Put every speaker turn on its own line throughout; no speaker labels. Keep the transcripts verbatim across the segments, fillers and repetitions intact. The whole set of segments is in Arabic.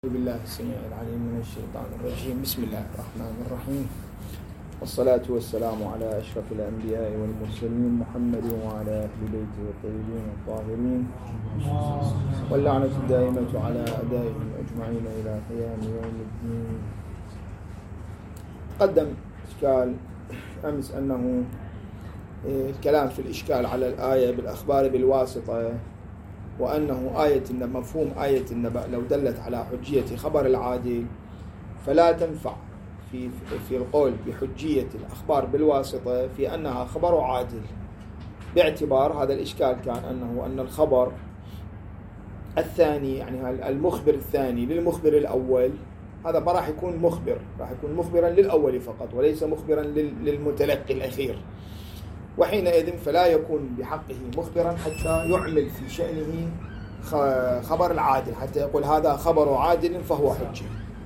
أعوذ بالله السميع العليم من الشيطان الرجيم. بسم الله الرحمن الرحيم، والصلاة والسلام على أشرف الأنبياء والمرسلين محمد وعلى أهل بيته الطيبين الطاهرين، واللعنة الدائمة على أعدائهم أجمعين إلى قيام يوم الدين. قدم إشكال أمس أنه الكلام في الإشكال على الآية بالأخبار بالواسطة، وأنه آية مفهوم آية النبأ لو دلت على حجية خبر العادل فلا تنفع في في القول بحجية الأخبار بالواسطة في أنها خبر عادل، باعتبار هذا الإشكال كان أنه أن الخبر الثاني يعني المخبر الثاني للمخبر الأول هذا ما راح يكون مخبر، راح يكون مخبرا للأول فقط وليس مخبرا للمتلقي الأخير، وحينئذ فلا يكون بحقه مخبرا حتى يعمل في شأنه خبر العادل، حتى يقول هذا خبر عادل فهو حجة.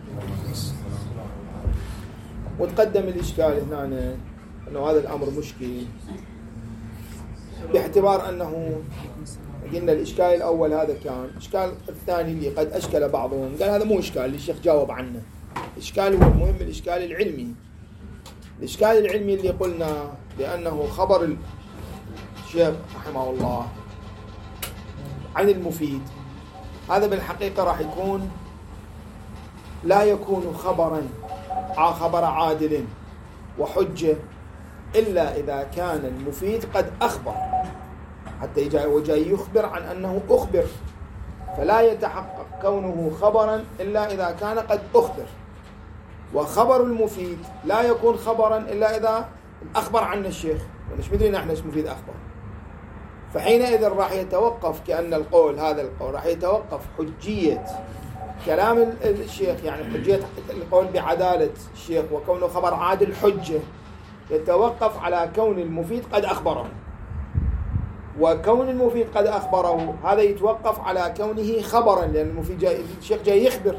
وتقدم الإشكال هنا أنه هذا الأمر مشكل، باعتبار أنه قلنا الإشكال الأول هذا كان، الإشكال الثاني اللي قد أشكل بعضهم قال هذا مو إشكال اللي الشيخ جاوب عنه. الإشكال هو المهم الإشكال العلمي. الإشكال العلمي اللي قلنا لأنه خبر الشيخ رحمه الله عن المفيد هذا بالحقيقة راح يكون لا يكون خبرا خبر عادل وحجة إلا إذا كان المفيد قد أخبر، حتى يجي وجاي يخبر عن أنه أخبر، فلا يتحقق كونه خبرا إلا إذا كان قد أخبر. وخبر المفيد لا يكون خبرا إلا إذا أخبر عنه الشيخ، مش مدري نحن ايش مفيد أخبر. فحينئذ راح يتوقف كأن القول هذا القول راح يتوقف حجية كلام الشيخ، يعني حجية القول بعدالة الشيخ وكونه خبر عادل حجة، يتوقف على كون المفيد قد أخبره، وكون المفيد قد أخبره هذا يتوقف على كونه خبرا، لأن المفيد جاي الشيخ جاي يخبر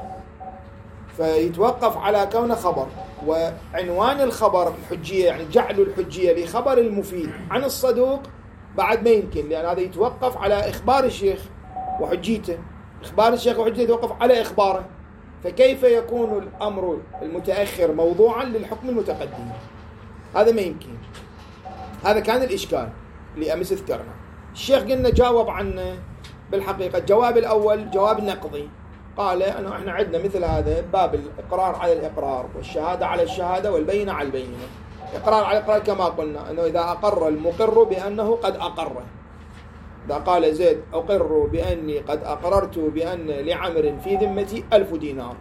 فيتوقف على كونه خبر. وعنوان الخبر الحجية يعني جعل الحجية لخبر المفيد عن الصدوق بعد ما يمكن، لأن هذا يتوقف على إخبار الشيخ وحجيته، إخبار الشيخ وحجيته يتوقف على إخباره، فكيف يكون الأمر المتأخر موضوعا للحكم المتقدم؟ هذا ما يمكن. هذا كان الإشكال اللي أمس ذكرنا. الشيخ قلنا جاوب عنه بالحقيقة. الجواب الأول جواب نقضي، قال أنه إحنا عندنا مثل هذا باب الإقرار على الإقرار والشهادة على الشهادة والبينة على البينة. إقرار على الإقرار كما قلنا أنه إذا أقر المقر بأنه قد أقر، إذا قال زيد أقر بأني قد أقررت بأن لعمر في ذمتي ألف دينار،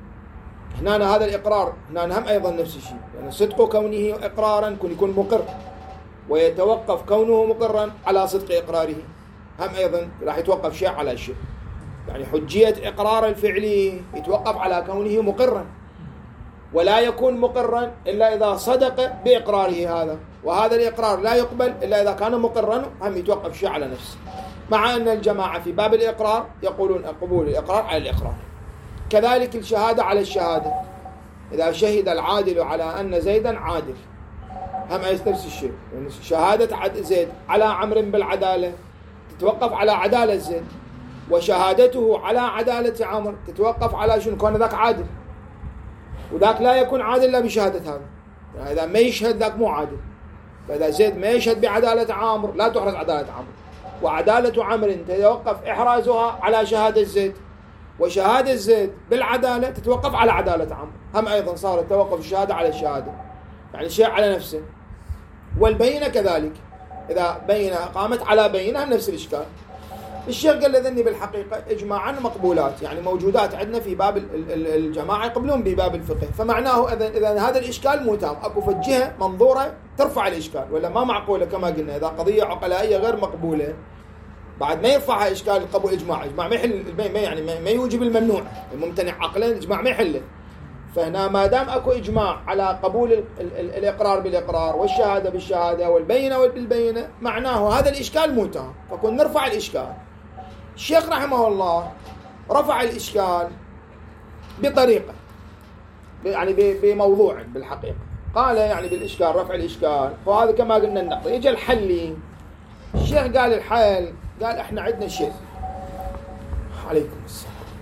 هنا هذا الإقرار هنا هم أيضا نفس الشيء، يعني صدق كونه إقرارا كن يكون مقر، ويتوقف كونه مقرا على صدق إقراره، هم أيضا راح يتوقف شيء على شيء. يعني حجية إقرار الفعلي يتوقف على كونه مقرا، ولا يكون مقرا إلا إذا صدق بإقراره هذا، وهذا الإقرار لا يقبل إلا إذا كان مقرا، هم يتوقف شيء على نفسه. مع أن الجماعة في باب الإقرار يقولون قبول الإقرار على الإقرار. كذلك الشهادة على الشهادة، إذا شهد العادل على أن زيدا عادل هم نفس الشيء، يعني شهادة زيد على عمرو بالعدالة تتوقف على عدالة زيد، وشهادته على عدالة عمرو تتوقف على شنو؟ كون ذاك عادل، وذاك لا يكون عادل إلا بشهادة هذا، يعني إذا ما يشهد ذاك مو عادل. فإذا زيد ما يشهد بعدالة عمرو لا تحرز عدالة عمرو، وعدالة عمرو تتوقف إحرازها على شهادة زيد، وشهادة زيد بالعدالة تتوقف على عدالة عمرو، هم أيضا صار توقف الشهادة على الشهادة، يعني شيء على نفسه. والبينة كذلك، إذا بينة قامت على بينة نفس الإشكال. الشيخ قال لذني بالحقيقة إجماعا مقبولات، يعني موجودات عندنا في باب الجماعة يقبلون بباب الفقه، فمعناه إذا هذا الإشكال مو تام، أكو في الجهة منظورة ترفع الإشكال، ولا ما معقولة كما قلنا إذا قضية عقلائية غير مقبولة بعد ما يرفعها إشكال قبول إجماع. إجماع ما يحل ما يعني ما يوجب الممنوع، الممتنع عقلا إجماع ما يحله. فهنا ما دام أكو إجماع على قبول ال ال الإقرار بالإقرار والشهادة بالشهادة والبينة بالبينة، معناه هذا الإشكال مو تام، فكون نرفع الإشكال. الشيخ رحمه الله رفع الإشكال بطريقة، يعني بموضوع بالحقيقة، قال يعني بالإشكال رفع الإشكال، وهذا كما قلنا النقض. يجي الحل، الشيخ قال الحل، قال إحنا عندنا شيء. عليكم السلام.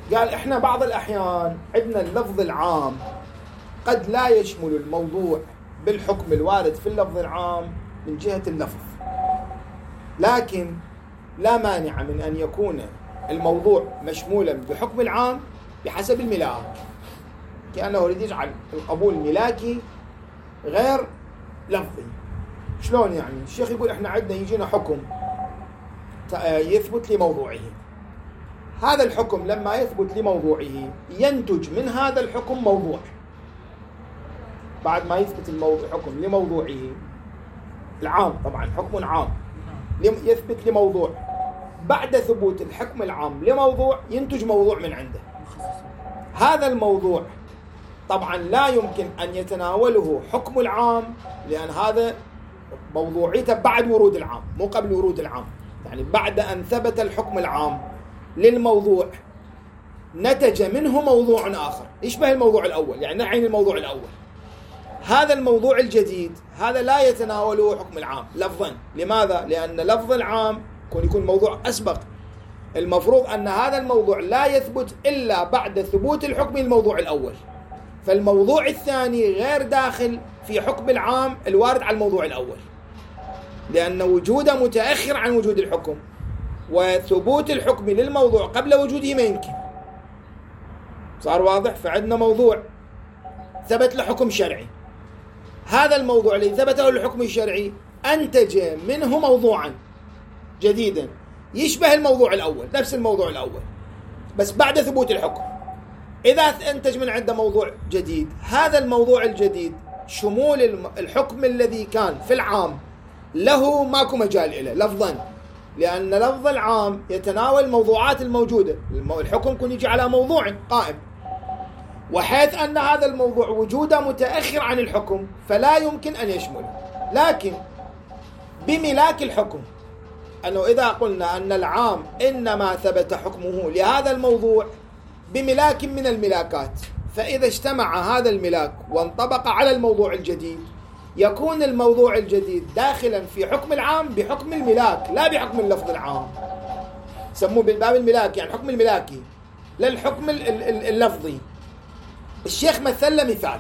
قال إحنا بعض الأحيان عندنا اللفظ العام قد لا يشمل الموضوع بالحكم الوارد في اللفظ العام من جهة اللفظ، لكن لا مانع من أن يكون الموضوع مشمولا بحكم العام بحسب الملاك، كأنه يريد يجعل القبول ملاكي غير لفظي. شلون يعني؟ الشيخ يقول إحنا عندنا يجينا حكم يثبت لموضوعه، هذا الحكم لما يثبت لموضوعه ينتج من هذا الحكم موضوع. بعد ما يثبت الموضوع حكم لموضوعه العام، طبعا حكم عام يثبت لموضوع، بعد ثبوت الحكم العام لموضوع ينتج موضوع من عنده. هذا الموضوع طبعا لا يمكن أن يتناوله حكم العام، لأن هذا موضوعيته بعد ورود العام مو قبل ورود العام، يعني بعد أن ثبت الحكم العام للموضوع نتج منه موضوع آخر يشبه الموضوع الأول، يعني نعين الموضوع الأول. هذا الموضوع الجديد هذا لا يتناوله حكم العام لفظا. لماذا؟ لأن لفظ العام يكون يكون موضوع أسبق، المفروض أن هذا الموضوع لا يثبت إلا بعد ثبوت الحكم الموضوع الأول، فالموضوع الثاني غير داخل في حكم العام الوارد على الموضوع الأول، لأن وجوده متأخر عن وجود الحكم، وثبوت الحكم للموضوع قبل وجوده ما يمكن. صار واضح؟ فعندنا موضوع ثبت له حكم شرعي، هذا الموضوع اللي ثبته الحكم الشرعي أنتج منه موضوعا جديدا يشبه الموضوع الأول، نفس الموضوع الأول بس بعد ثبوت الحكم. إذا أنتج من عنده موضوع جديد، هذا الموضوع الجديد شمول الحكم الذي كان في العام له ماكو مجال إليه لفظا، لأن لفظ العام يتناول الموضوعات الموجودة، الحكم يكون يجي على موضوع قائم، وحيث أن هذا الموضوع وجوده متأخر عن الحكم فلا يمكن أن يشمله. لكن بملاك الحكم، أنه إذا قلنا أن العام إنما ثبت حكمه لهذا الموضوع بملاك من الملاكات، فإذا اجتمع هذا الملاك وانطبق على الموضوع الجديد يكون الموضوع الجديد داخلا في حكم العام بحكم الملاك لا بحكم اللفظ العام، سموه بالباب الملاك، يعني حكم الملاكي لا الحكم اللفظي. الشيخ مثل له مثال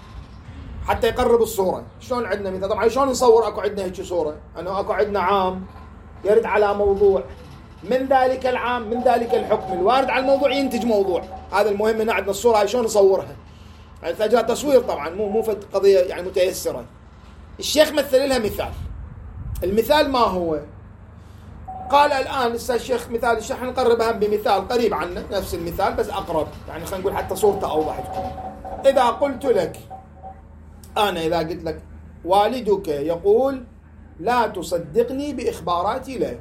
حتى يقرب الصورة. شلون عندنا مثال؟ طبعا شلون نصور اكو عندنا هيك صورة انه اكو عندنا عام يرد على موضوع، من ذلك العام من ذلك الحكم الوارد على الموضوع ينتج موضوع. هذا المهم ان عندنا الصورة هاي شلون نصورها، يعني تحتاج تصوير طبعا، مو مو فد قضية يعني متيسرة. الشيخ مثل لها مثال. المثال ما هو؟ قال الآن لسه الشيخ مثال الشيخ نقربها بمثال قريب عنه نفس المثال بس أقرب، يعني خلينا نقول حتى صورته أوضح تكون. إذا قلت لك أنا إذا قلت لك والدك يقول لا تصدقني بإخباراتي لك،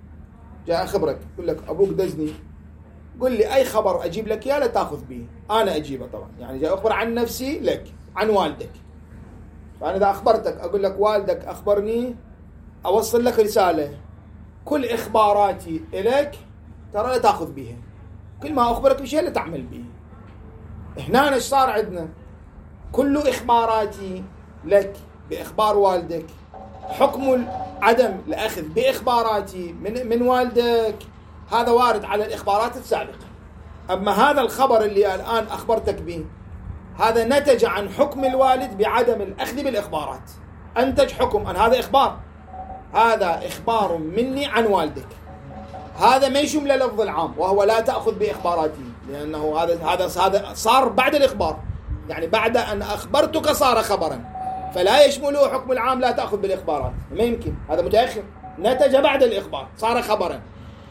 جاء أخبرك يقول لك أبوك دزني، قل لي أي خبر أجيب لك يا لا تأخذ به، أنا أجيبه طبعا، يعني جاء أخبر عن نفسي لك عن والدك. فأنا إذا أخبرتك أقول لك والدك أخبرني، أوصل لك رسالة كل إخباراتي إليك ترى لا تأخذ بها، كل ما أخبرك بشيء لا تعمل به. هنا إيش صار عندنا؟ كل إخباراتي لك بإخبار والدك، حكم عدم الأخذ بإخباراتي من من والدك هذا وارد على الإخبارات السابقة. أما هذا الخبر اللي الآن أخبرتك به هذا نتج عن حكم الوالد بعدم الأخذ بالإخبارات، أنتج حكم أن هذا إخبار، هذا إخبار مني عن والدك، هذا ما يشمل لفظ العام وهو لا تأخذ بإخباراتي، لأنه هذا هذا هذا صار بعد الإخبار، يعني بعد أن أخبرتك صار خبرا، فلا يشمله حكم العام لا تأخذ بالإخبارات، ما يمكن، هذا متأخر، نتج بعد الإخبار صار خبرا.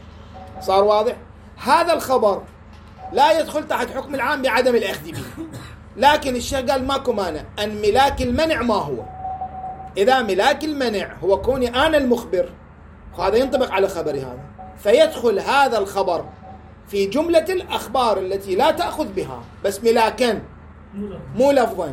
صار واضح؟ هذا الخبر لا يدخل تحت حكم العام بعدم الأخذ به، لكن الشيخ قال ماكو مانع أن ملاك المنع ما هو؟ إذا ملاك المنع هو كوني أنا المخبر، هذا ينطبق على خبري هذا، فيدخل هذا الخبر في جملة الأخبار التي لا تأخذ بها بس ملاكا مو لفظا.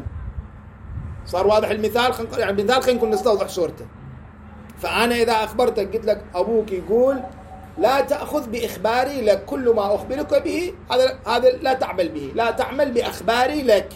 صار واضح المثال؟ يعني مثال خلينا نكون نستوضح صورته. فأنا إذا أخبرتك قلت لك أبوك يقول لا تأخذ بإخباري لك، كل ما أخبرك به هذا هذا لا تعمل به، لا تعمل بأخباري لك،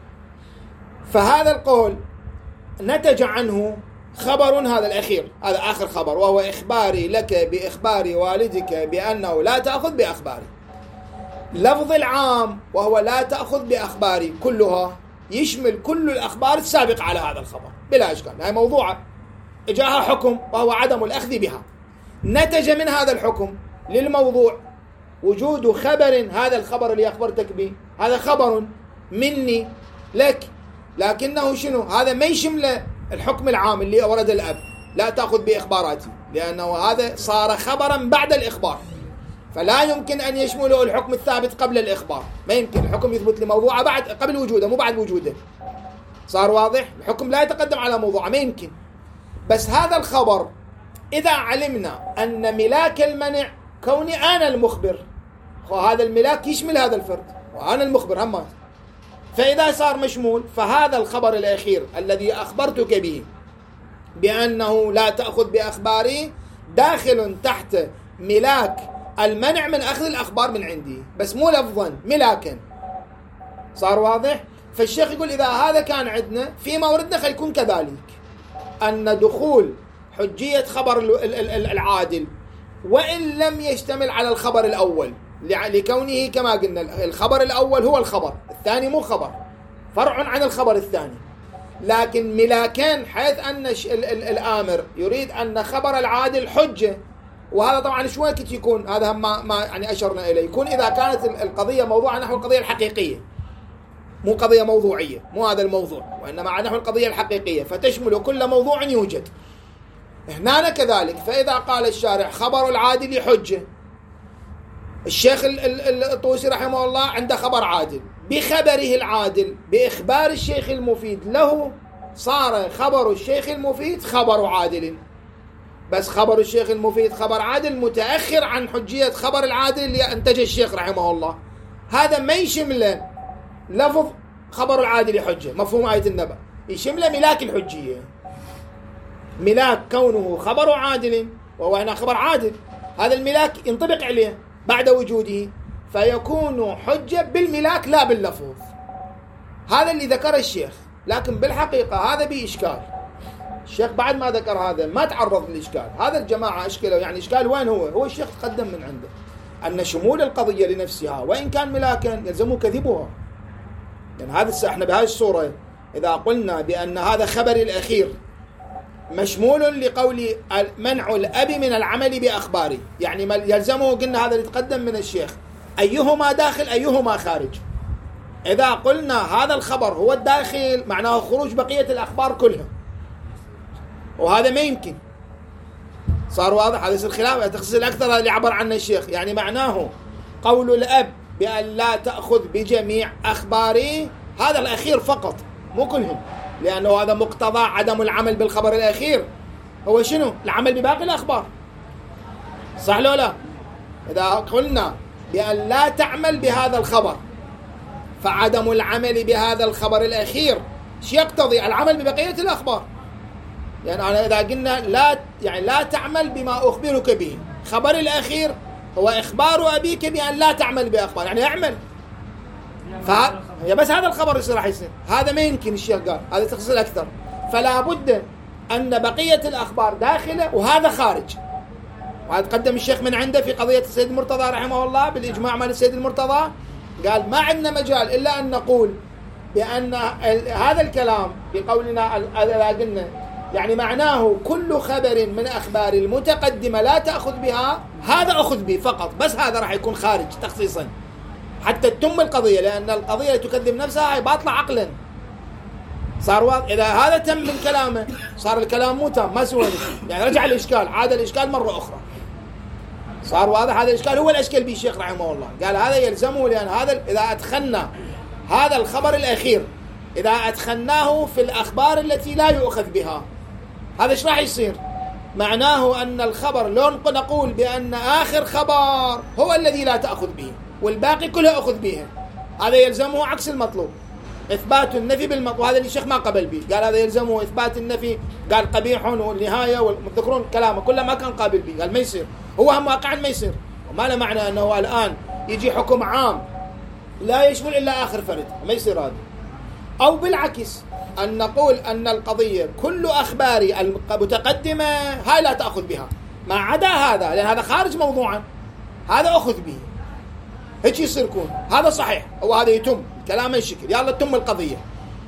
فهذا القول نتج عنه خبر هذا الأخير، هذا آخر خبر، وهو إخباري لك بإخبار والدك بأنه لا تأخذ بأخباري. لفظ العام وهو لا تأخذ بأخباري كلها يشمل كل الأخبار السابقة على هذا الخبر بلا إشكال. هاي موضوعة جاءها حكم وهو عدم الأخذ بها، نتج من هذا الحكم للموضوع وجود خبر، هذا الخبر اللي أخبرتك به هذا خبر مني لك، لكنه شنو؟ هذا ما يشمل الحكم العام اللي ورد الأب لا تأخذ بإخباراتي، لأنه هذا صار خبرا بعد الإخبار، فلا يمكن أن يشمله الحكم الثابت قبل الإخبار. ما يمكن الحكم يثبت لموضوعه بعد قبل وجوده مو بعد وجوده. صار واضح؟ الحكم لا يتقدم على موضوعه، ما يمكن. بس هذا الخبر إذا علمنا أن ملاك المنع كوني أنا المخبر، وهذا الملاك يشمل هذا الفرد وأنا المخبر هم، فإذا صار مشمول فهذا الخبر الأخير الذي أخبرتك به بأنه لا تأخذ بأخباري داخل تحت ملاك المنع من أخذ الأخبار من عندي، بس مو لفظا ملاكا. صار واضح؟ فالشيخ يقول إذا هذا كان عندنا في موردنا خليكون كذلك، أن دخول حجية خبر العادل وإن لم يشتمل على الخبر الأول لكونه كما قلنا الخبر الأول هو الخبر الثاني مو خبر، فرع عن الخبر الثاني، لكن ملاكين حيث أن الآمر يريد أن خبر العادل حجة، وهذا طبعا شوي كت يكون هذا ما ما يعني أشرنا إليه، يكون إذا كانت القضية موضوعا نحو القضية الحقيقية مو قضية موضوعية، مو هذا الموضوع، وإنما نحو القضية الحقيقية فتشمل كل موضوع يوجد. هنا كذلك، فإذا قال الشارع خبر العادل حجة، الشيخ الطوسي رحمه الله عنده خبر عادل، بخبره العادل بإخبار الشيخ المفيد له صار خبر الشيخ المفيد خبر عادل، بس خبر الشيخ المفيد خبر عادل متأخر عن حجية خبر العادل اللي أنتج الشيخ رحمه الله. هذا ما يشمل لفظ خبر العادل حجة مفهوم آية النبأ، يشمل ملاك الحجية، ملاك كونه خبر عادل وهو هنا خبر عادل، هذا الملاك ينطبق عليه بعد وجوده فيكون حجة بالملاك لا باللفظ. هذا اللي ذكر الشيخ، لكن بالحقيقة هذا بإشكال. الشيخ بعد ما ذكر هذا ما تعرض للإشكال، هذا الجماعة أشكله، يعني إشكال وين هو؟ هو الشيخ تقدم من عنده أن شمول القضية لنفسها وإن كان ملاكا يلزم كذبها، يعني هذا احنا بهذه الصورة إذا قلنا بأن هذا خبر الأخير مشمول لقول منع الأب من العمل بأخباره، يعني يلزمه قلنا هذا اللي تقدم من الشيخ أيهما داخل أيهما خارج. إذا قلنا هذا الخبر هو الداخل معناه خروج بقية الأخبار كلها، وهذا ما يمكن. صار واضح؟ هذا الخلاف تخصيص الأكثر اللي عبر عنه الشيخ، يعني معناه قول الأب بأن لا تأخذ بجميع أخباري هذا الأخير فقط مو كلهم، لأنه هذا مقتضى عدم العمل بالخبر الأخير هو شنو؟ العمل بباقي الأخبار، صح لو لا؟ إذا قلنا بأن لا تعمل بهذا الخبر فعدم العمل بهذا الخبر الأخير شو يقتضي؟ العمل ببقية الأخبار. يعني أنا إذا قلنا لا يعني لا تعمل بما أخبرك به، خبر الأخير هو إخبار أبيك بأن لا تعمل بأخبار، يعني اعمل. فه... بس هذا الخبر يصير راح يصير، هذا ما يمكن الشيخ قال، هذا تخصيص الأكثر، فلا بد أن بقية الأخبار داخلة وهذا خارج. وهذا قدم الشيخ من عنده في قضية السيد المرتضى رحمه الله بالإجماع مال السيد المرتضى، قال ما عندنا مجال إلا أن نقول بأن هذا الكلام بقولنا إذا قلنا يعني معناه كل خبر من أخبار المتقدمة لا تأخذ بها، هذا أخذ به فقط، بس هذا راح يكون خارج تخصيصا حتى تتم القضية، لأن القضية تكذب نفسها باطلة عقلا. صار واضح؟ إذا هذا تم من كلامه صار الكلام مو تام، ما سوى يعني رجع الإشكال، عاد الإشكال مرة أخرى. صار واضح؟ هذا الإشكال هو الأشكال به الشيخ رحمه الله، قال هذا يلزمه، لأن هذا إذا أدخلنا هذا الخبر الأخير إذا أدخلناه في الأخبار التي لا يؤخذ بها، هذا إيش راح يصير؟ معناه أن الخبر لو نقول بأن آخر خبر هو الذي لا تأخذ به والباقي كله أخذ به، هذا يلزمه عكس المطلوب، إثبات النفي بالمطلوب. وهذا اللي الشيخ ما قبل به، قال هذا يلزمه إثبات النفي، قال قبيح والنهاية والمذكرون كلامه كله ما كان قابل به، قال ما يصير، هو هم واقعا ما يصير. وما له معنى أنه الآن يجي حكم عام لا يشمل إلا آخر فرد، ما يصير هذا. أو بالعكس أن نقول أن القضية كل أخباري المتقدمة هاي لا تأخذ بها ما عدا هذا، لأن هذا خارج موضوعا، هذا أخذ به. هيك يصير يكون هذا صحيح أو هذا يتم كلام الشكل يلا تم القضية.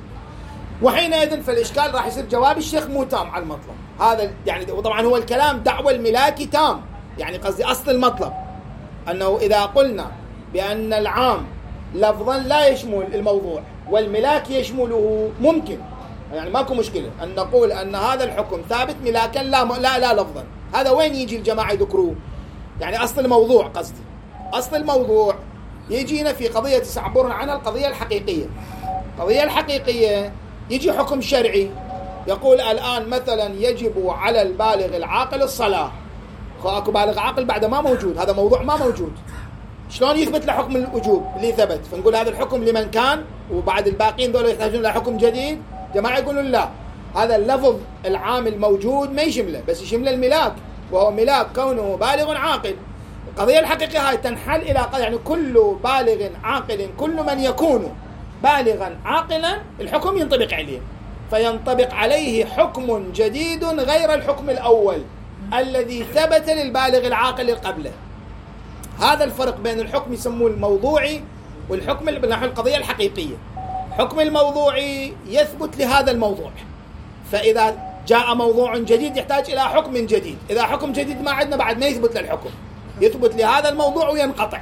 وحينئذ فالإشكال راح يصير جواب الشيخ مو تام على المطلب هذا، يعني وطبعا هو الكلام دعوى الملاكي تام، يعني قصدي أصل المطلب أنه إذا قلنا بأن العام لفظا لا يشمل الموضوع والملاك يشمله ممكن، يعني ماكو مشكلة أن نقول أن هذا الحكم ثابت ملاكا لا لا لا لفظا. هذا وين يجي الجماعة يذكروه؟ يعني أصل الموضوع قصدي أصل الموضوع يجينا في قضية تعبر عنها القضية الحقيقية. القضية الحقيقية يجي حكم شرعي يقول الآن مثلا يجب على البالغ العاقل الصلاة، اكو بالغ عاقل بعد ما موجود، هذا موضوع ما موجود، شلون يثبت له حكم الوجوب اللي ثبت؟ فنقول هذا الحكم لمن كان وبعد الباقين ذولا يحتاجون إلى حكم جديد. جماعة يقولون لا، هذا اللفظ العام الموجود ما يشمله، بس يشمل الملاك، وهو ملاك كونه بالغ عاقل. القضية الحقيقية هاي تنحل إلى يعني كل بالغ عاقل، كل من يكون بالغا عاقلا الحكم ينطبق عليه، فينطبق عليه حكم جديد غير الحكم الأول الذي ثبت للبالغ العاقل قبله. هذا الفرق بين الحكم يسموه الموضوعي والحكم نحو القضية الحقيقية. حكم الموضوعي يثبت لهذا الموضوع، فإذا جاء موضوع جديد يحتاج إلى حكم جديد، إذا حكم جديد ما عندنا بعد ما يثبت للحكم، يثبت لهذا الموضوع وينقطع.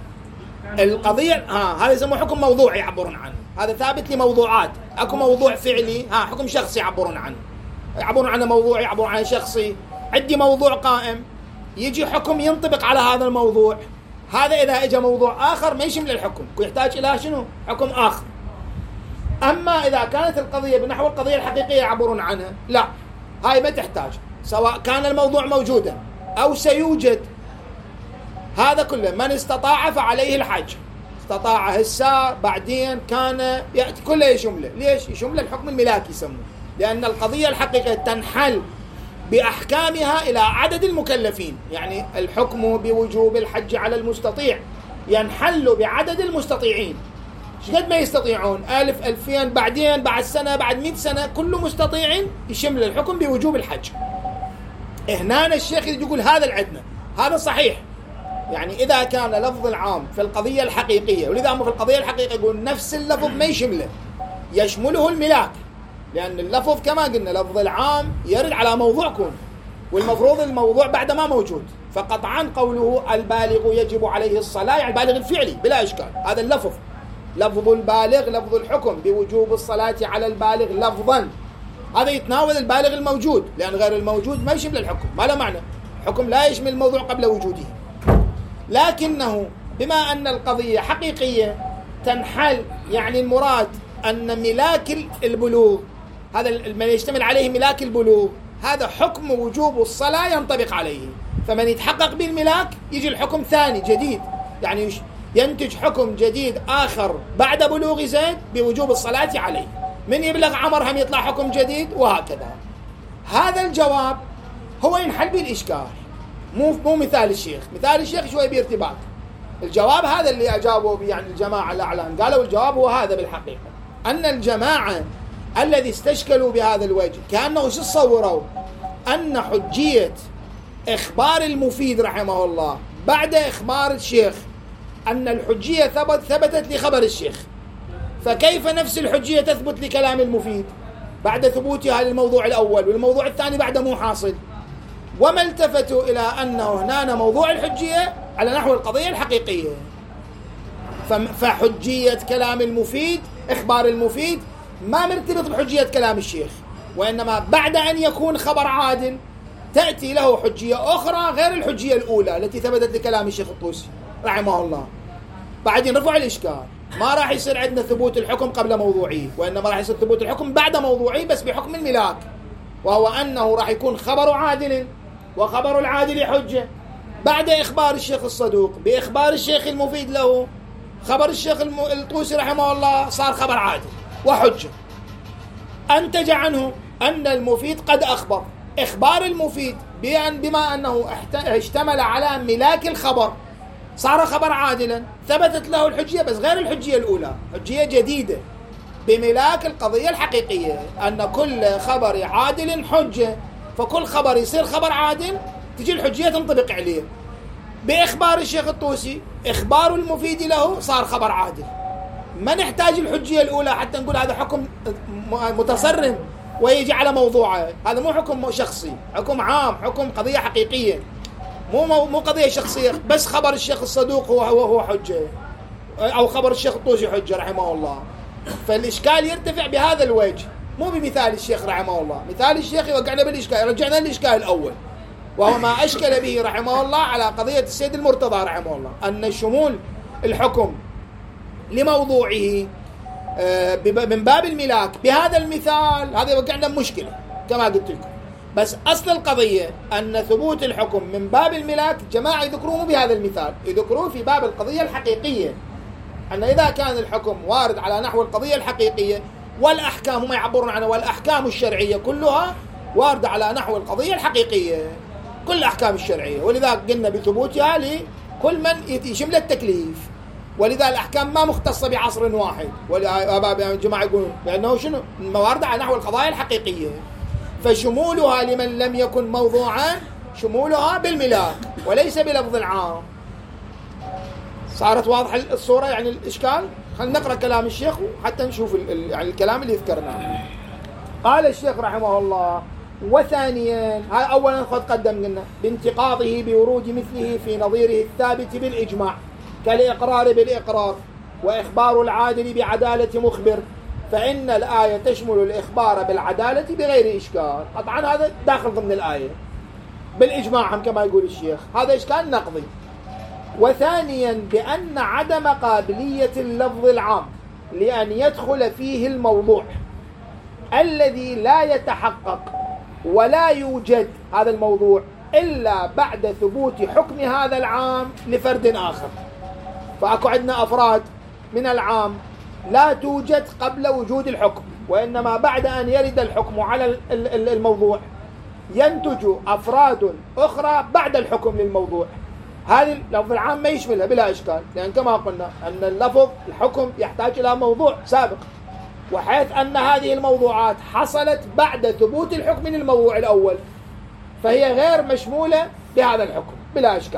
القضية ها هذا يسموه حكم موضوعي يعبرون عنه، هذا ثابت لموضوعات. أكو موضوع فعلي ها حكم شخصي يعبرون عنه، يعبرون عنه موضوع، يعبرون عنه شخصي. عندي موضوع قائم يجي حكم ينطبق على هذا الموضوع، هذا إذا إجا موضوع آخر ما يشمل الحكم يحتاج إلى شنو؟ حكم آخر. أما إذا كانت القضية بنحو القضية الحقيقية يعبرون عنها لا، هاي ما تحتاج، سواء كان الموضوع موجودا أو سيوجد. هذا كله من استطاع فعليه الحج، استطاع هسا بعدين كان يأتي كله يشمله. ليش؟ يشمل الحكم الملاكي يسموه، لأن القضية الحقيقية تنحل بأحكامها إلى عدد المكلفين، يعني الحكم بوجوب الحج على المستطيع ينحل بعدد المستطيعين، شقد ما يستطيعون، ألف ألفين بعدين بعد سنة بعد مئة سنة كل مستطيع يشمل الحكم بوجوب الحج. هنا الشيخ يقول هذا العدنا هذا صحيح، يعني إذا كان لفظ العام في القضية الحقيقية، ولذا في القضية الحقيقية يقول نفس اللفظ ما يشمله، يشمله الملاك، لأن اللفظ كما قلنا لفظ العام يرد على موضوع كون، والمفروض الموضوع بعد ما موجود، فقطعا قوله البالغ يجب عليه الصلاة يعني البالغ الفعلي بلا إشكال، هذا اللفظ لفظ البالغ لفظ الحكم بوجوب الصلاة على البالغ لفظا، هذا يتناول البالغ الموجود، لأن غير الموجود ما يشمل الحكم، ما له معنى، الحكم لا يشمل الموضوع قبل وجوده. لكنه بما أن القضية حقيقية تنحل، يعني المراد أن ملاك البلوغ هذا من يشتمل عليه ملاك البلوغ هذا حكم وجوب الصلاة ينطبق عليه، فمن يتحقق بالملاك يجي الحكم ثاني جديد، يعني ينتج حكم جديد آخر بعد بلوغ زيد بوجوب الصلاة عليه، من يبلغ عمر هم يطلع حكم جديد وهكذا. هذا الجواب هو ينحل بالإشكال، مو مو مثال الشيخ، مثال الشيخ شوي بارتباط. الجواب هذا اللي أجابوا به يعني الجماعة الأعلام، قالوا الجواب هو هذا بالحقيقة، أن الجماعة الذي استشكلوا بهذا الوجه كأنه شو تصوروا أن حجية إخبار المفيد رحمه الله بعد إخبار الشيخ أن الحجية ثبت ثبتت لخبر الشيخ، فكيف نفس الحجية تثبت لكلام المفيد بعد ثبوتها للموضوع الأول والموضوع الثاني بعد مو حاصل؟ وما التفتوا إلى أنه هنا موضوع الحجية على نحو القضية الحقيقية، فحجية كلام المفيد إخبار المفيد ما مرتبط بحجية كلام الشيخ، وإنما بعد أن يكون خبر عادل تأتي له حجية أخرى غير الحجية الأولى التي ثبتت لكلام الشيخ الطوسي رحمه الله. بعدين رفع الإشكال، ما راح يصير عندنا ثبوت الحكم قبل موضوعي، وإنما راح يصير ثبوت الحكم بعد موضوعي بس بحكم الملاك، وهو أنه راح يكون خبر عادل، وخبر العادل حجة بعد إخبار الشيخ الصدوق بإخبار الشيخ المفيد له. خبر الشيخ الطوسي رحمه الله صار خبر عادل وحجة، أنتج عنه أن المفيد قد أخبر، إخبار المفيد بأن بما أنه اشتمل على ملاك الخبر صار خبر عادلا، ثبتت له الحجية بس غير الحجية الأولى، حجية جديدة بملاك القضية الحقيقية، أن كل خبر عادل حجة، فكل خبر يصير خبر عادل تجي الحجية تنطبق عليه. بإخبار الشيخ الطوسي إخبار المفيد له صار خبر عادل، ما نحتاج الحجية الأولى حتى نقول هذا حكم متصرم ويجي على موضوعه. هذا مو حكم شخصي، حكم عام، حكم قضية حقيقية، مو مو قضية شخصية. بس خبر الشيخ الصدوق هو هو هو حجة، أو خبر الشيخ الطوسي حجة رحمه الله. فالإشكال يرتفع بهذا الوجه، مو بمثال الشيخ رحمه الله. مثال الشيخ يوقعنا بالإشكال، رجعنا للإشكال الأول، وهو ما أشكل به رحمه الله على قضية السيد المرتضى رحمه الله، أن شمول الحكم لموضوعه من باب الملاك بهذا المثال، هذا يوقعنا بمشكلة كما قلت لكم. بس أصل القضية أن ثبوت الحكم من باب الملاك جماعة يذكروه بهذا المثال، يذكروه في باب القضية الحقيقية، أن إذا كان الحكم وارد على نحو القضية الحقيقية والأحكام، هم يعبرون عنها والأحكام الشرعية كلها واردة على نحو القضية الحقيقية، كل الأحكام الشرعية، ولذا قلنا بثبوتها لكل من يشمل التكليف. ولذا الأحكام ما مختصة بعصر واحد، والجماعة يقولون بأنه شنو واردة على نحو القضايا الحقيقية. فشمولها لمن لم يكن موضوعا شمولها بالملاك وليس بلفظ العام. صارت واضحة الصورة يعني الإشكال؟ خلينا نقرأ كلام الشيخ حتى نشوف يعني الكلام اللي ذكرناه. قال الشيخ رحمه الله: وثانيا، هذا أولا قد قدم قلنا بانتقاضه بورود مثله في نظيره الثابت بالإجماع كالإقرار بالإقرار وإخبار العادل بعدالة مخبر، فإن الآية تشمل الإخبار بالعدالة بغير إشكال. طبعا هذا داخل ضمن الآية بالإجماع كما يقول الشيخ، هذا إشكال نقضي. وثانيا بأن عدم قابلية اللفظ العام لأن يدخل فيه الموضوع الذي لا يتحقق ولا يوجد هذا الموضوع إلا بعد ثبوت حكم هذا العام لفرد آخر. فأكو عندنا أفراد من العام لا توجد قبل وجود الحكم، وإنما بعد أن يرد الحكم على الموضوع ينتج أفراد أخرى بعد الحكم للموضوع. هذه اللفظ العام ما يشملها بلا إشكال، لأن كما قلنا أن اللفظ الحكم يحتاج إلى موضوع سابق، وحيث أن هذه الموضوعات حصلت بعد ثبوت الحكم للموضوع الأول فهي غير مشمولة بهذا الحكم بلا إشكال.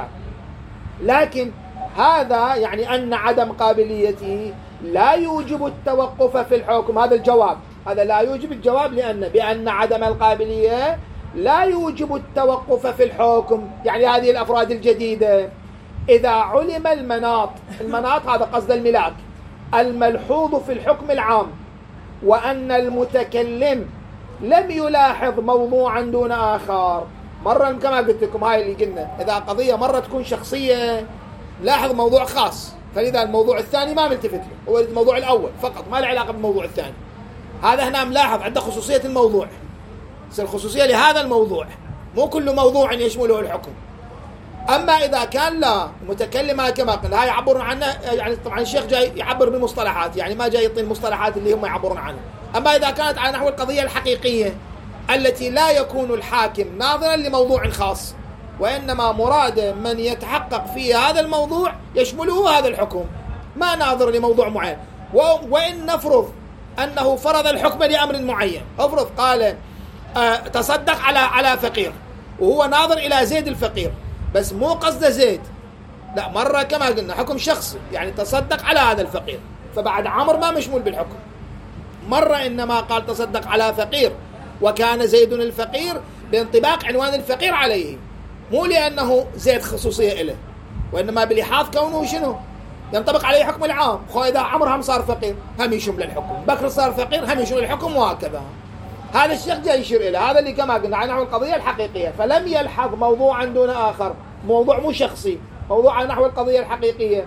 لكن هذا يعني أن عدم قابليته لا يوجب التوقف في الحكم. هذا الجواب، هذا لا يوجب الجواب، لأن بأن عدم القابلية لا يوجب التوقف في الحكم، يعني هذه الأفراد الجديدة إذا علم المناط، المناط هذا قصد الملاك الملحوظ في الحكم العام، وأن المتكلم لم يلاحظ موضوعا دون آخر. مرة كما قلت لكم هاي اللي قلنا، إذا قضية مرة تكون شخصية لاحظ موضوع خاص، فلذا الموضوع الثاني ما ملتفت له، هو الموضوع الأول فقط ما له علاقة بالموضوع الثاني. هذا هنا ملاحظ عنده خصوصية الموضوع، تصير خصوصية لهذا الموضوع، مو كل موضوع يشمله الحكم. أما إذا كان لا متكلم كما قلنا، هاي يعبرون عنه، يعني طبعا الشيخ جاي يعبر بالمصطلحات، يعني ما جاي يعطي المصطلحات اللي هم يعبرون عنها. أما إذا كانت على نحو القضية الحقيقية التي لا يكون الحاكم ناظرا لموضوع خاص، وإنما مراد من يتحقق في هذا الموضوع يشمله هذا الحكم، ما ناظر لموضوع معين. وإن نفرض أنه فرض الحكم لأمر معين، افرض قال أه تصدق على على فقير، وهو ناظر إلى زيد الفقير، بس مو قصد زيد، لا، مرة كما قلنا حكم شخصي، يعني تصدق على هذا الفقير، فبعد عمر ما مشمول بالحكم. مرة إنما قال تصدق على فقير وكان زيد الفقير بانطباق عنوان الفقير عليه، مو لأنه زيد خصوصية إله، وإنما بلحاظ كونه شنو ينطبق عليه حكم العام. خو إذا عمر هم صار فقير هم يشمل الحكم، بكر صار فقير هم يشمل الحكم، وهكذا. هذا الشيخ جاي يشير إلى هذا اللي كما قلنا على نحو القضية الحقيقية، فلم يلحظ موضوعا دون آخر، موضوع مو شخصي، موضوع على نحو القضية الحقيقية،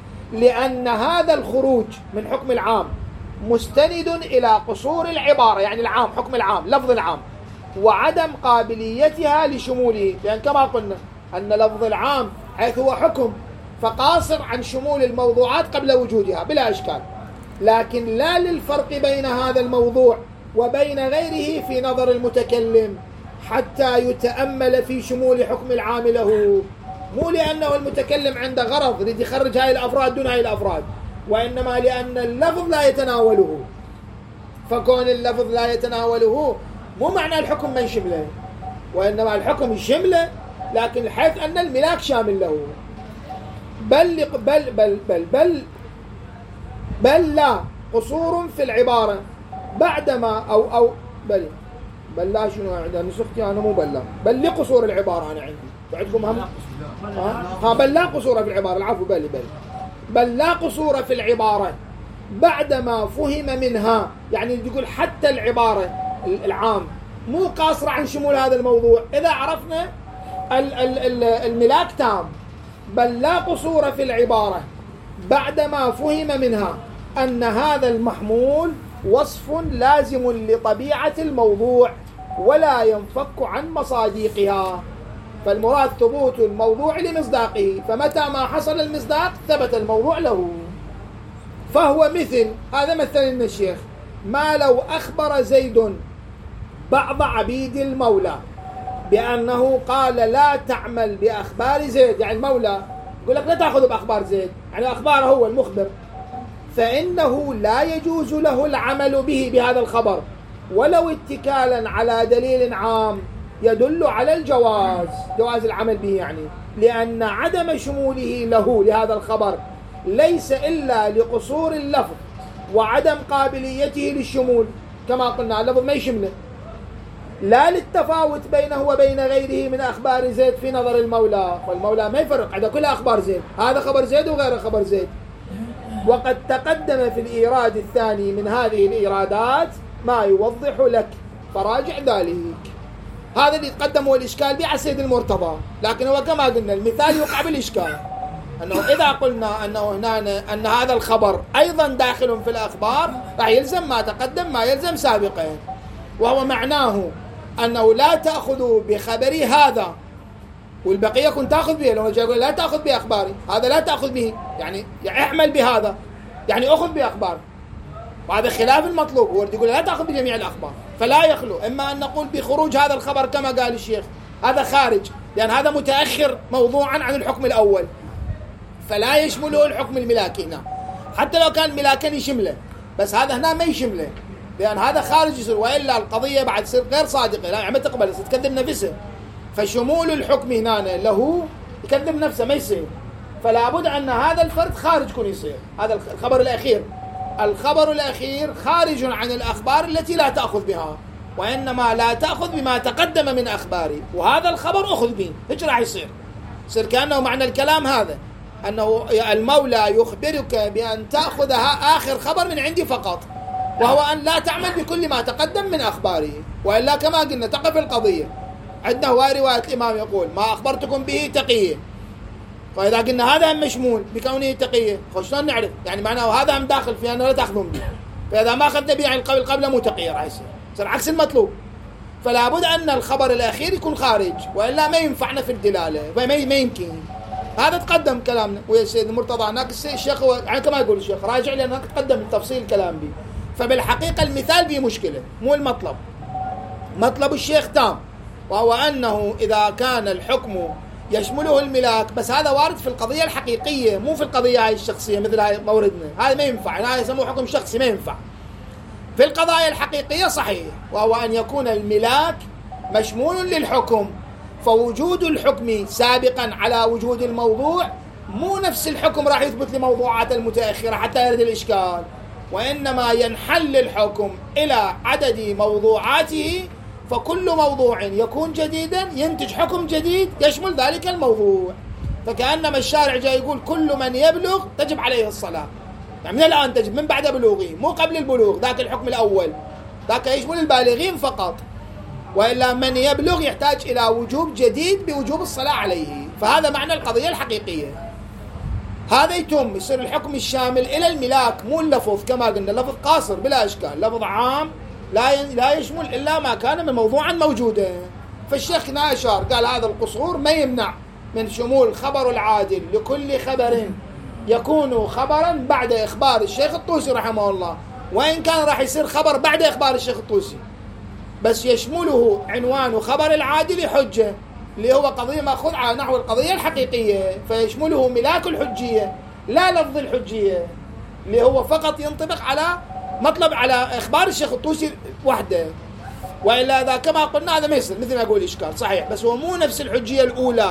لأن هذا الخروج من حكم العام مستند إلى قصور العبارة، يعني العام، حكم العام، لفظ العام، وعدم قابليتها لشموله، لأن كما قلنا أن لفظ العام حيث هو حكم فقاصر عن شمول الموضوعات قبل وجودها بلا إشكال، لكن لا للفرق بين هذا الموضوع وبين غيره في نظر المتكلم حتى يتأمل في شمول حكم العام له، مو لأنه المتكلم عنده غرض يريد يخرج هاي الأفراد دون هاي الأفراد، وإنما لأن اللفظ لا يتناوله. فكون اللفظ لا يتناوله مو معنى الحكم ما يشمله، وإنما الحكم يشمله، لكن حيث أن الملاك شامل له. بل بل بل بل بل, بل لا قصور في العبارة بعدما أو أو بل بل لا شنو عندنا نسختي أنا مو بل لا بل لقصور العبارة أنا عندي عندكم هم ها, ها بل لا قصور في العبارة العفو بل بل بل لا قصور في العبارة بعدما فهم منها، يعني يقول حتى العبارة العام مو قاصرة عن شمول هذا الموضوع إذا عرفنا الملاك تام. بل لا قصور في العبارة بعدما فهم منها أن هذا المحمول وصف لازم لطبيعة الموضوع ولا ينفك عن مصاديقها، فالمراد ثبوت الموضوع لمصداقه، فمتى ما حصل المصداق ثبت الموضوع له. فهو مثل هذا مثل لنا الشيخ ما لو أخبر زيد بعض عبيد المولى بأنه قال لا تعمل بأخبار زيد، يعني المولى يقول لك لا تأخذ بأخبار زيد، يعني أخباره هو المخبر، فإنه لا يجوز له العمل به بهذا الخبر ولو اتكالا على دليل عام يدل على الجواز، جواز العمل به، يعني لأن عدم شموله له لهذا الخبر ليس إلا لقصور اللفظ وعدم قابليته للشمول، كما قلنا اللفظ ما يشمله، لا للتفاوت بينه وبين غيره من أخبار زيد في نظر المولى، والمولى ما يفرق على كل أخبار زيد، هذا خبر زيد وغير خبر زيد. وقد تقدم في الإيراد الثاني من هذه الإيرادات ما يوضح لك فراجع ذلك. هذا اللي تقدمه الإشكال به على السيد المرتضى، لكن هو كما قلنا المثال يوقع بالإشكال، أنه إذا قلنا أنه هنا أن هذا الخبر أيضا داخل في الأخبار راح يلزم ما تقدم ما يلزم سابقا، وهو معناه أنه لا تأخذوا بخبري هذا والبقية كنت تأخذ به، لو يقول لا تأخذ بأخباري هذا لا تأخذ به، يعني اعمل بهذا يعني أخذ بأخبار، وهذا خلاف المطلوب. هو يقول لا تأخذ بجميع الأخبار، فلا يخلو إما أن نقول بخروج هذا الخبر كما قال الشيخ هذا خارج، لأن هذا متأخر موضوعا عن الحكم الأول فلا يشمله الحكم الملاكي هنا، حتى لو كان ملاكا يشمله، بس هذا هنا ما يشمله لأن هذا خارج يصير، وإلا القضية بعد تصير غير صادقة، لا يعني تقبل تكذب نفسه، فشمول الحكم هنا له يكذب نفسه ما يصير، فلا بد أن هذا الفرد خارج كون يصير. هذا الخبر الأخير الخبر الأخير خارج عن الأخبار التي لا تأخذ بها، وإنما لا تأخذ بما تقدم من أخباري، وهذا الخبر أخذ به، إيش راح يصير؟ يصير كأنه معنى الكلام هذا أنه المولى يخبرك بأن تأخذ آخر خبر من عندي فقط، وهو أن لا تعمل بكل ما تقدم من أخباره، وإلا كما قلنا تقف القضية. عندنا هو رواية الإمام يقول ما أخبرتكم به تقية، فإذا قلنا هذا هم مشمول بكونه تقية خشنا نعرف يعني معناه هذا هم داخل في أنه لا تأخذون به، فإذا ما أخذنا به عن القبل قبل مو تقية راح يصير صار عكس المطلوب، فلا بد أن الخبر الأخير يكون خارج، وإلا ما ينفعنا في الدلالة، ما يمكن. هذا تقدم كلامنا ويا السيد المرتضى هناك الشيخ يعني كما يقول الشيخ راجع لأنه تقدم التفصيل الكلام به، فبالحقيقة المثال به مشكلة مو المطلب، مطلب الشيخ تام، وهو أنه إذا كان الحكم يشمله الملاك، بس هذا وارد في القضية الحقيقية مو في القضية هاي الشخصية مثل هاي موردنا، هذا ما ينفع، هذا يسموه حكم شخصي ما ينفع. في القضايا الحقيقية صحيح، وهو أن يكون الملاك مشمول للحكم، فوجود الحكم سابقا على وجود الموضوع مو نفس الحكم راح يثبت لموضوعات المتأخرة حتى يرد الإشكال، وإنما ينحل الحكم إلى عدد موضوعاته، فكل موضوع يكون جديدا ينتج حكم جديد يشمل ذلك الموضوع، فكأنما الشارع جاي يقول كل من يبلغ تجب عليه الصلاة، يعني من الآن تجب من بعد بلوغه مو قبل البلوغ، ذاك الحكم الأول ذاك يشمل البالغين فقط، وإلا من يبلغ يحتاج إلى وجوب جديد بوجوب الصلاة عليه، فهذا معنى القضية الحقيقية. هذا يتم يصير الحكم الشامل إلى الملاك مو اللفظ كما قلنا، اللفظ قاصر بلا إشكال، لفظ عام لا لا يشمل إلا ما كان من موضوعا موجودا. فالشيخ هنا أشار قال هذا القصور ما يمنع من شمول خبر العادل لكل خبر يكون خبرا بعد إخبار الشيخ الطوسي رحمه الله، وإن كان راح يصير خبر بعد إخبار الشيخ الطوسي، بس يشمله عنوان خبر العادل حجة اللي هو قضية مأخوذ على نحو القضية الحقيقية، فيشمله ملاك الحجية لا لفظ الحجية اللي هو فقط ينطبق على مطلب على إخبار الشيخ الطوسي وحده، وإلا إذا كما قلنا هذا ما يصير مثل ما يقول إشكال صحيح، بس هو مو نفس الحجية الأولى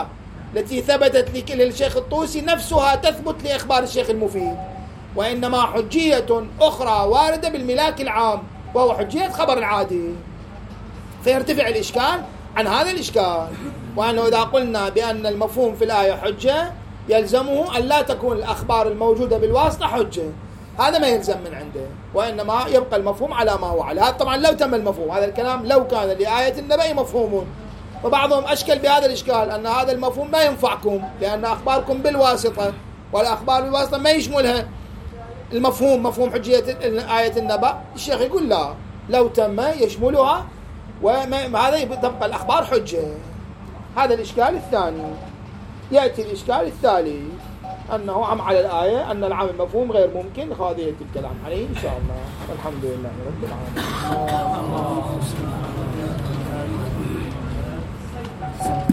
التي ثبتت للشيخ الطوسي نفسها تثبت لإخبار الشيخ المفيد، وإنما حجية أخرى واردة بالملاك العام وهو حجية خبر العادي، فيرتفع الإشكال عن هذا الإشكال. وأنه إذا قلنا بأن المفهوم في الآية حجة يلزمه أن لا تكون الأخبار الموجودة بالواسطة حجة، هذا ما يلزم من عنده، وإنما يبقى المفهوم على ما هو عليه. هذا طبعا لو تم المفهوم، هذا الكلام لو كان لآية النبأ مفهوم. وبعضهم أشكل بهذا الإشكال أن هذا المفهوم ما ينفعكم لأن أخباركم بالواسطة، والأخبار بالواسطة ما يشملها المفهوم مفهوم حجية آية النبأ. الشيخ يقول لا، لو تم يشملها، وهذا تبقى الأخبار حجة. هذا الإشكال الثاني. يأتي الإشكال الثالث أنه عم على الآية أن العام المفهوم غير ممكن، هذا يأتي الكلام عليه إن شاء الله. والحمد لله رب العالمين.